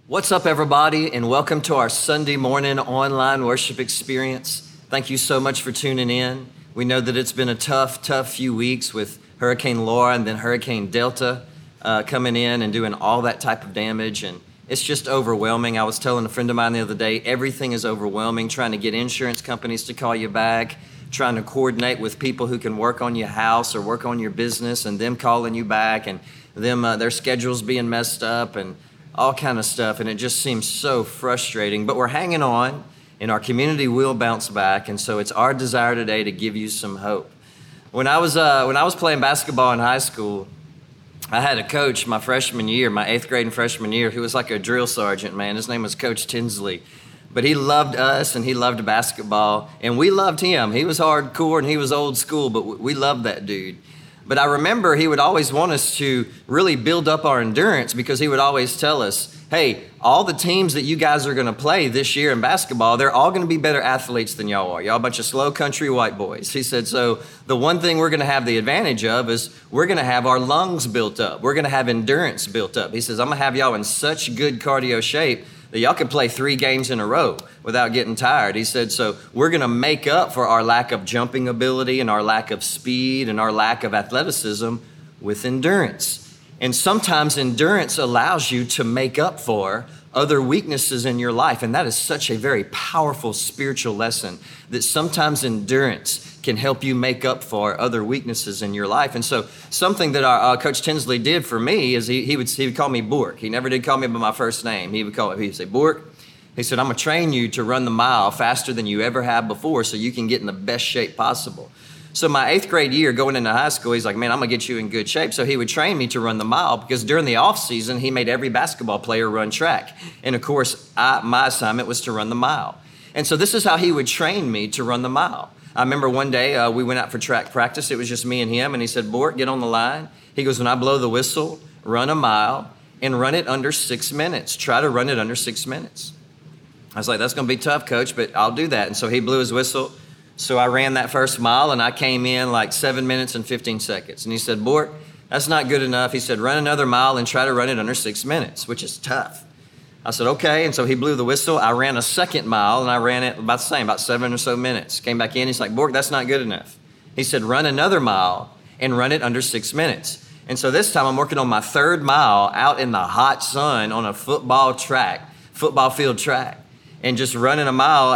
What's up, everybody, and welcome to our Sunday morning online worship experience. Thank you so much for tuning in. We know that it's been a tough few weeks with Hurricane Laura and then Hurricane Delta coming in and doing all that type of damage, and it's just overwhelming. I was telling a friend of mine the other day, everything is overwhelming, trying to get insurance companies to call you back, trying to coordinate with people who can work on your house or work on your business, and them calling you back, and them their schedules being messed up, and all kind of stuff, and it just seems so frustrating. But we're hanging on, and our community will bounce back, and so it's our desire today to give you some hope. When I was playing basketball in high school, I had a coach my freshman year, my 8th grade and freshman year, who was like a drill sergeant, man. His name was Coach Tinsley. But he loved us, and he loved basketball, and we loved him. He was hardcore, and he was old school, but we loved that dude. But I remember he would always want us to really build up our endurance, because he would always tell us, hey, all the teams that you guys are going to play this year in basketball, they're all going to be better athletes than y'all are. Y'all a bunch of slow country white boys. He said, so the one thing we're going to have the advantage of is we're going to have our lungs built up. We're going to have endurance built up. He says, I'm going to have y'all in such good cardio shape that y'all can play 3 games in a row without getting tired. He said, so we're going to make up for our lack of jumping ability and our lack of speed and our lack of athleticism with endurance. And sometimes endurance allows you to make up for other weaknesses in your life. And that is such a very powerful spiritual lesson, that sometimes endurance can help you make up for other weaknesses in your life. And so something that our Coach Tinsley did for me is he would call me Bork. He never did call me by my first name. He would say, Bork, he said, I'm going to train you to run the mile faster than you ever have before so you can get in the best shape possible. So my 8th grade year going into high school, he's like, man, I'm going to get you in good shape. So he would train me to run the mile, because during the off season, he made every basketball player run track. And of course, my assignment was to run the mile. And so this is how he would train me to run the mile. I remember one day we went out for track practice. It was just me and him. And he said, Bork, get on the line. He goes, when I blow the whistle, run a mile and run it under 6 minutes. Try to run it under 6 minutes. I was like, that's going to be tough, Coach, but I'll do that. And so he blew his whistle. So I ran that first mile, and I came in like 7 minutes and 15 seconds. And he said, Bork, that's not good enough. He said, run another mile and try to run it under 6 minutes, which is tough. I said, okay. And so he blew the whistle. I ran a second mile, and I ran it about the same, about 7 or so minutes. Came back in. He's like, Bork, that's not good enough. He said, run another mile and run it under 6 minutes. And so this time I'm working on my 3rd mile out in the hot sun on a football field track. And just running mile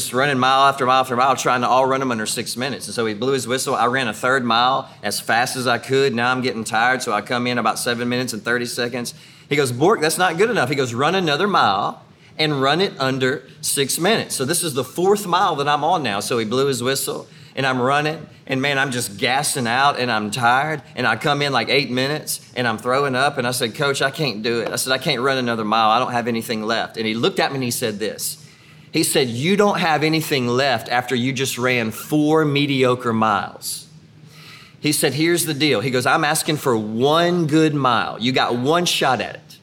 after mile after mile, trying to all run them under 6 minutes. And so he blew his whistle. I ran a 3rd mile as fast as I could. Now I'm getting tired, so I come in about 7 minutes and 30 seconds. He goes, Bork, that's not good enough. He goes, run another mile and run it under 6 minutes. So this is the 4th mile that I'm on now. So he blew his whistle, and I'm running, and man, I'm just gassing out, and I'm tired, and I come in like 8 minutes, and I'm throwing up, and I said, Coach, I can't do it. I said, I can't run another mile. I don't have anything left. And he looked at me and he said this. He said, you don't have anything left after you just ran 4 mediocre miles. He said, here's the deal. He goes, I'm asking for 1 good mile. You got 1 shot at it.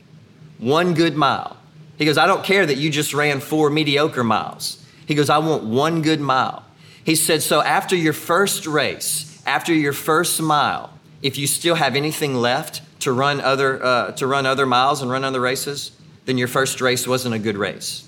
1 good mile. He goes, I don't care that you just ran 4 mediocre miles. He goes, I want 1 good mile. He said, so after your first race, after your first mile, if you still have anything left to run other miles and run other races, then your first race wasn't a good race.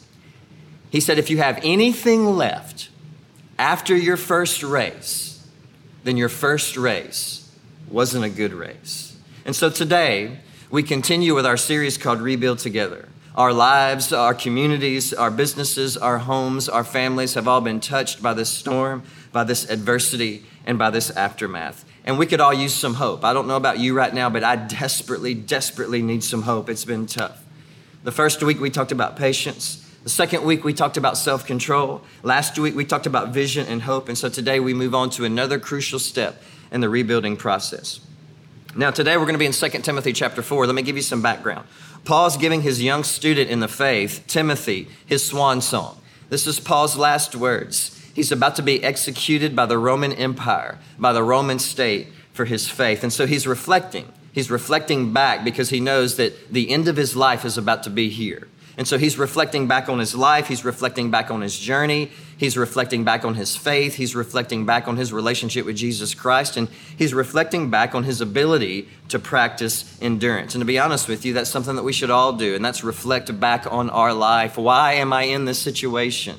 He said, if you have anything left after your first race, then your first race wasn't a good race. And so today, we continue with our series called Rebuild Together. Our lives, our communities, our businesses, our homes, our families have all been touched by this storm, by this adversity, and by this aftermath. And we could all use some hope. I don't know about you right now, but I desperately need some hope. It's been tough. The first week we talked about patience. The second week we talked about self-control. Last week we talked about vision and hope. And so today we move on to another crucial step in the rebuilding process. Now today we're going to be in 2 Timothy chapter 4. Let me give you some background. Paul's giving his young student in the faith, Timothy, his swan song. This is Paul's last words. He's about to be executed by the Roman Empire, by the Roman state for his faith. And so he's reflecting. He's reflecting back because he knows that the end of his life is about to be here. And so he's reflecting back on his life. He's reflecting back on his journey. He's reflecting back on his faith. He's reflecting back on his relationship with Jesus Christ. And he's reflecting back on his ability to practice endurance. And to be honest with you, that's something that we should all do. And that's reflect back on our life. Why am I in this situation?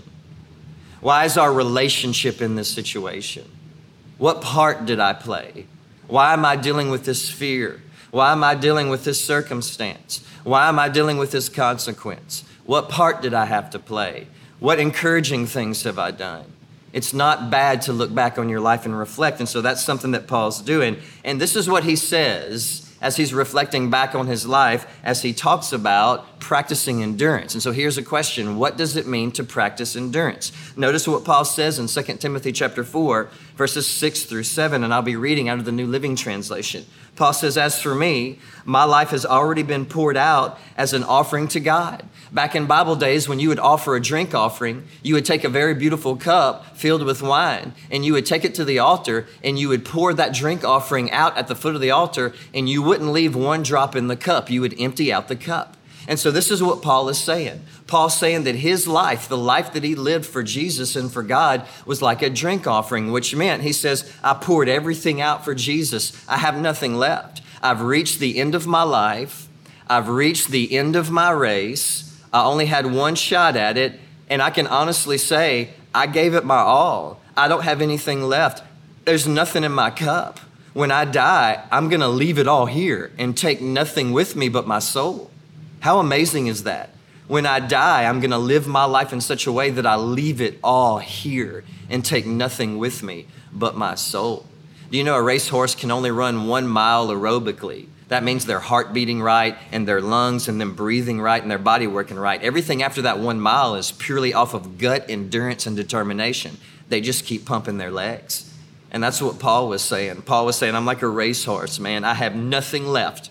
Why is our relationship in this situation? What part did I play? Why am I dealing with this fear? Why am I dealing with this circumstance? Why am I dealing with this consequence? What part did I have to play? What encouraging things have I done? It's not bad to look back on your life and reflect. And so that's something that Paul's doing. And this is what he says as he's reflecting back on his life, as he talks about practicing endurance. And so here's a question. What does it mean to practice endurance? Notice what Paul says in 2 Timothy chapter 4, verses 6 through 7, and I'll be reading out of the New Living Translation. Paul says, as for me, my life has already been poured out as an offering to God. Back in Bible days, when you would offer a drink offering, you would take a very beautiful cup filled with wine, and you would take it to the altar, and you would pour that drink offering out at the foot of the altar, and you wouldn't leave one drop in the cup. You would empty out the cup. And so this is what Paul is saying. Paul's saying that his life, the life that he lived for Jesus and for God, was like a drink offering, which meant, he says, I poured everything out for Jesus. I have nothing left. I've reached the end of my life. I've reached the end of my race. I only had one shot at it. And I can honestly say, I gave it my all. I don't have anything left. There's nothing in my cup. When I die, I'm going to leave it all here and take nothing with me but my soul. How amazing is that? When I die, I'm going to live my life in such a way that I leave it all here and take nothing with me but my soul. Do you know a racehorse can only run 1 mile aerobically? That means their heart beating right and their lungs and them breathing right and their body working right. Everything after that 1 mile is purely off of gut endurance and determination. They just keep pumping their legs. And that's what Paul was saying. Paul was saying, I'm like a racehorse, man. I have nothing left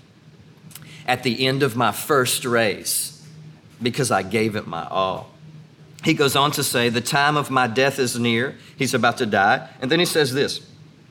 at the end of my first race because I gave it my all. He goes on to say, the time of my death is near. He's about to die. And then he says this,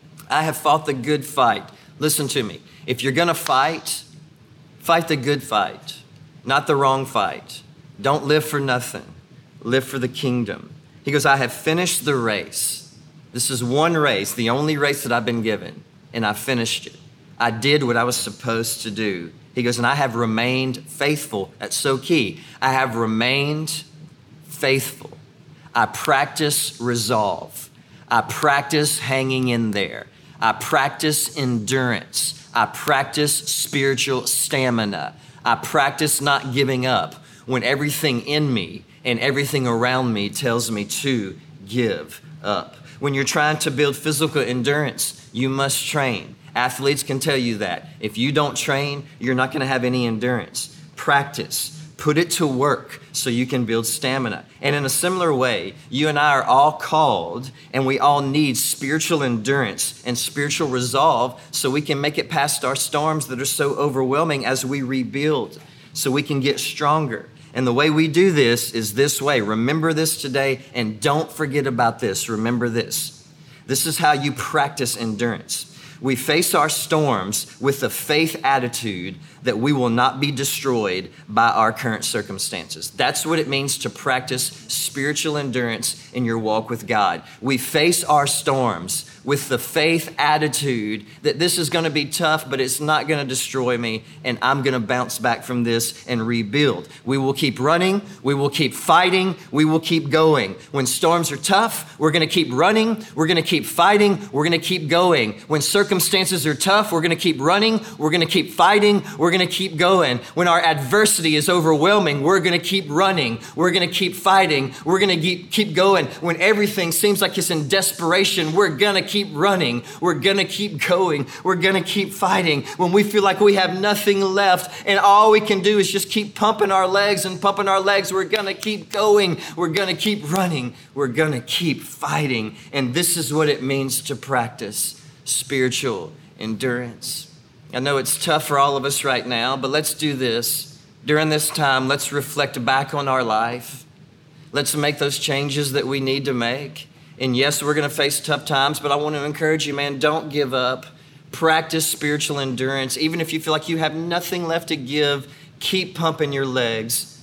I have fought the good fight. Listen to me. If you're going to fight, fight the good fight, not the wrong fight. Don't live for nothing. Live for the kingdom. He goes, I have finished the race. This is one race, the only race that I've been given, and I finished it. I did what I was supposed to do. He goes, and I have remained faithful. That's so key. I have remained faithful. I practice resolve. I practice hanging in there. I practice endurance. I practice spiritual stamina. I practice not giving up when everything in me and everything around me tells me to give up. When you're trying to build physical endurance, you must train. Athletes can tell you that. If you don't train, you're not going to have any endurance. Practice. Put it to work so you can build stamina. And in a similar way, you and I are all called and we all need spiritual endurance and spiritual resolve so we can make it past our storms that are so overwhelming as we rebuild, so we can get stronger. And the way we do this is this way. Remember this today and don't forget about this. Remember this. This is how you practice endurance. We face our storms with a faith attitude that we will not be destroyed by our current circumstances. That's what it means to practice spiritual endurance in your walk with God. We face our storms with the faith attitude that this is going to be tough, but it's not going to destroy me, and I'm going to bounce back from this and rebuild. We will keep running. We will keep fighting. We will keep going. When storms are tough, we're going to keep running. We're going to keep fighting. We're going to keep going. When circumstances are tough, we're going to keep running. We're going to keep fighting. We're going to keep going. When our adversity is overwhelming, we're going to keep running. We're going to keep fighting. We're going to keep going. When everything seems like it's in desperation, we're going to keep running. We're going to keep going. We're going to keep fighting. When we feel like we have nothing left and all we can do is just keep pumping our legs and pumping our legs, we're going to keep going. We're going to keep running. We're going to keep fighting. And this is what it means to practice spiritual endurance. I know it's tough for all of us right now, but let's do this. During this time, let's reflect back on our life. Let's make those changes that we need to make. And yes, we're going to face tough times, but I want to encourage you, man, don't give up. Practice spiritual endurance. Even if you feel like you have nothing left to give, keep pumping your legs.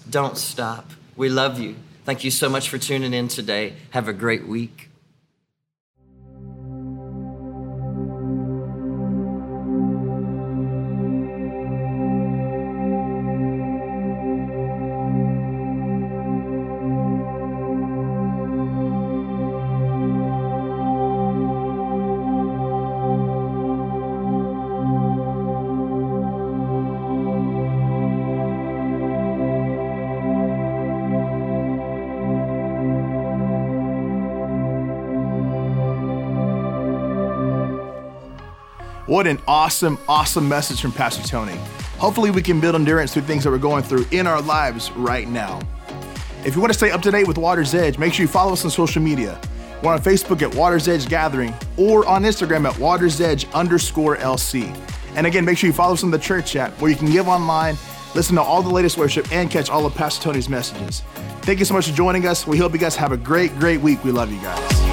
Don't stop. We love you. Thank you so much for tuning in today. Have a great week. What an awesome message from Pastor Tony. Hopefully we can build endurance through things that we're going through in our lives right now. If you want to stay up to date with Water's Edge, make sure you follow us on social media. We're on Facebook at Water's Edge Gathering or on Instagram at Water's Edge _LC. And again, make sure you follow us on the church app where you can give online, listen to all the latest worship, and catch all of Pastor Tony's messages. Thank you so much for joining us. We hope you guys have a great week. We love you guys.